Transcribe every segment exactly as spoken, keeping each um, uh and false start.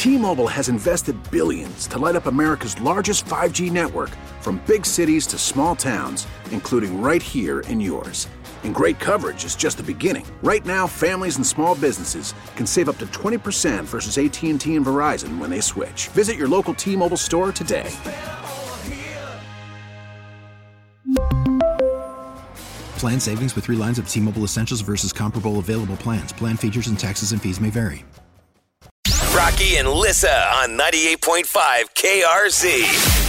T-Mobile has invested billions to light up America's largest five G network, from big cities to small towns, including right here in yours. And great coverage is just the beginning. Right now, families and small businesses can save up to twenty percent versus A T and T and Verizon when they switch. Visit your local T-Mobile store today. Plan savings with three lines of T-Mobile Essentials versus comparable available plans. Plan features and taxes and fees may vary. Rocky and Lissa on ninety-eight point five K R Z.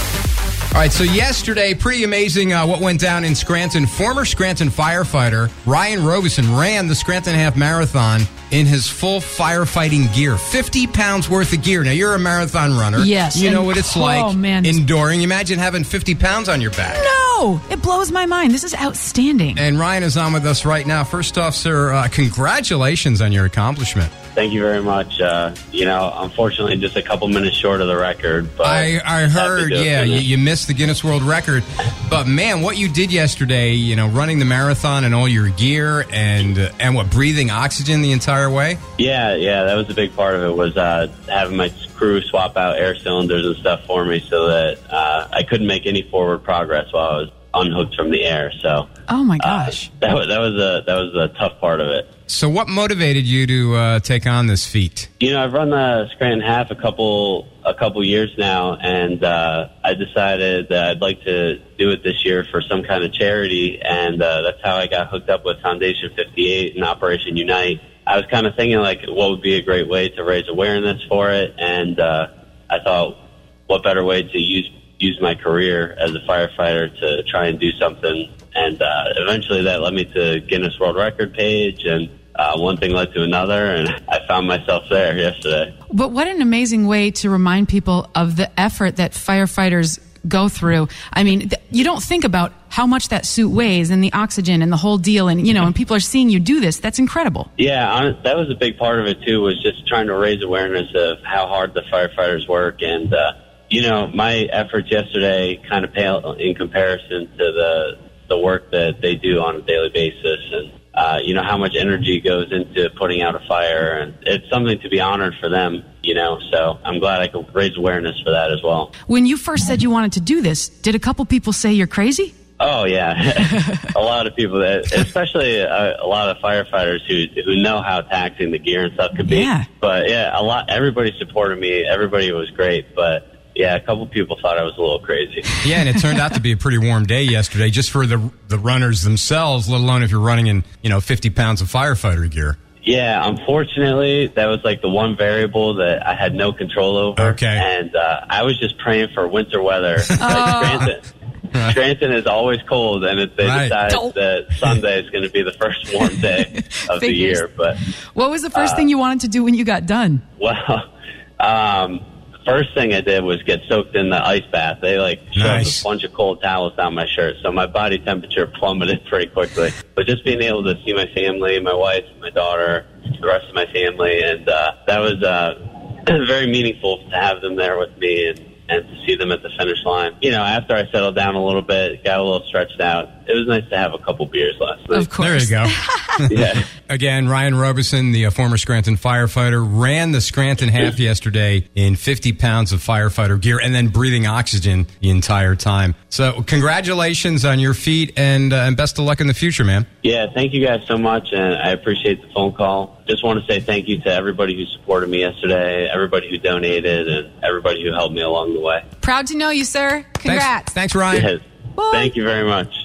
All right, so yesterday, pretty amazing uh, what went down in Scranton. Former Scranton firefighter Ryan Robeson ran the Scranton Half Marathon in his full firefighting gear. fifty pounds worth of gear. Now, you're a marathon runner. Yes. You know and, what it's oh, like man. enduring. Imagine having fifty pounds on your back. No! It blows my mind. This is outstanding. And Ryan is on with us right now. First off, sir, uh, congratulations on your accomplishment. Thank you very much. Uh, you know, unfortunately, just a couple minutes short of the record. But I, I heard, yeah, you, you missed the Guinness World Record. But, man, what you did yesterday, you know, running the marathon and all your gear and, uh, and what, breathing oxygen the entire way? Yeah, yeah, that was a big part of it, was uh, having my crew swap out air cylinders and stuff for me so that uh, I couldn't make any forward progress while I was unhooked from the air. So, oh, my gosh. Uh, that, was, that, was a, that was a tough part of it. So what motivated you to uh, take on this feat? You know, I've run the Scranton Half a couple a couple years now, and uh, I decided that I'd like to do it this year for some kind of charity, and uh, that's how I got hooked up with Foundation fifty-eight and Operation Unite. I was kind of thinking, like, what would be a great way to raise awareness for it, and uh, I thought, what better way to use use my career as a firefighter to try and do something. And uh, eventually that led me to Guinness World Record page, and uh, one thing led to another, and I found myself there yesterday. But what an amazing way to remind people of the effort that firefighters go through. I mean, th- you don't think about how much that suit weighs and the oxygen and the whole deal, and, you know, and people are seeing you do this. That's incredible. Yeah, on, that was a big part of it, too, was just trying to raise awareness of how hard the firefighters work. And, uh, you know, my efforts yesterday kind of pale in comparison to the the work that they do on a daily basis, and uh, you know, how much energy goes into putting out a fire, and it's something to be honored for them, you know, so I'm glad I could raise awareness for that as well. When you first said you wanted to do this, did a couple people say you're crazy? Oh, yeah. A lot of people, that, especially a, a lot of firefighters who who know how taxing the gear and stuff could be. Yeah. But, yeah, a lot. Everybody supported me. Everybody was great, but yeah, a couple people thought I was a little crazy. Yeah, and it turned out to be a pretty warm day yesterday, just for the the runners themselves, let alone if you're running in, you know, fifty pounds of firefighter gear. Yeah, unfortunately, that was like the one variable that I had no control over. Okay. And uh, I was just praying for winter weather. Oh. Like Scranton, Scranton is always cold, and if they Right. decided Don't. that Sunday is going to be the first warm day of the Figures. year. But What was the first uh, thing you wanted to do when you got done? well, um, first thing I did was get soaked in the ice bath. They like shoved Nice. a bunch of cold towels down my shirt, so my body temperature plummeted pretty quickly. But just being able to see my family, my wife, my daughter, the rest of my family, and uh, that was uh, very meaningful to have them there with me and, and to see them at the finish line. You know, after I settled down a little bit, got a little stretched out, it was nice to have a couple beers last night. Of course. There you go. Yeah. Again, Ryan Robeson, the uh, former Scranton firefighter, ran the Scranton Half yesterday in fifty pounds of firefighter gear and then breathing oxygen the entire time. So congratulations on your feat, and, uh, and best of luck in the future, man. Yeah, thank you guys so much, and I appreciate the phone call. Just want to say thank you to everybody who supported me yesterday, everybody who donated, and everybody who helped me along the way. Proud to know you, sir. Congrats. Thanks, Thanks Ryan. Yes. Bye. Thank you very much.